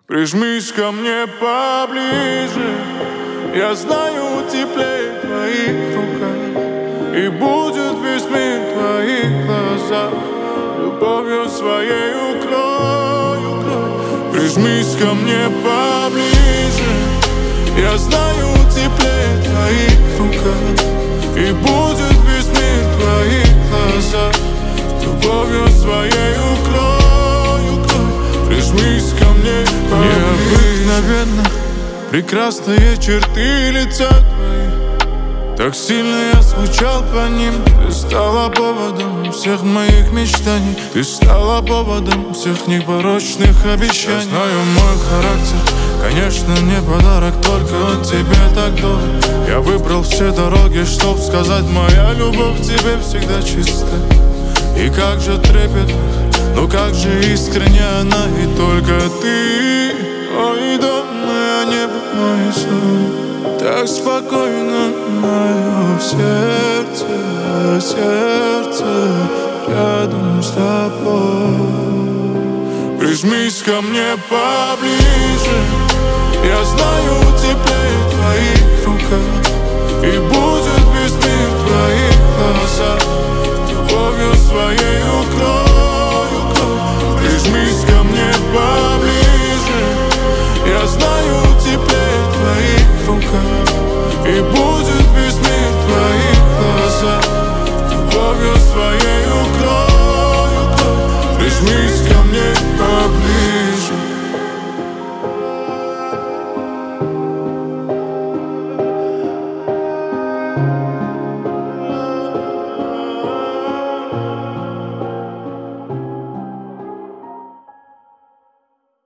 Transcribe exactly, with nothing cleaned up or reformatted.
Прижмись ко мне поближе, я знаю, теплее в твоих руках, и будет весь мир в твоих глазах. Любовью своей укрой, укрой. Прижмись ко мне поближе, я знаю, теплее в твоих руках, и будет весь мир в твоих глазах. Любовью своей укрой, укрой. Прижмись ко мне поближе. Необыкновенно прекрасные черты лица твои, так сильно я скучал по ним. Ты стала поводом всех моих мечтаний, ты стала поводом всех непорочных обещаний. Я знаю мой характер, конечно, не подарок, только он тебе так дорог. Я выбрал все дороги, чтоб сказать, моя любовь к тебе всегда чиста. И как же трепетно, ну как же искренне она, и только ты. Ой, дом, небо, мой сон, так спокойно мое сердце, сердце рядом с тобой. Прижмись ко мне поближе, я знаю, теплее в твоих руках, и будет весь мир в твоих глазах. Любовью своей укрой, укрой. Прижмись ко мне поближе,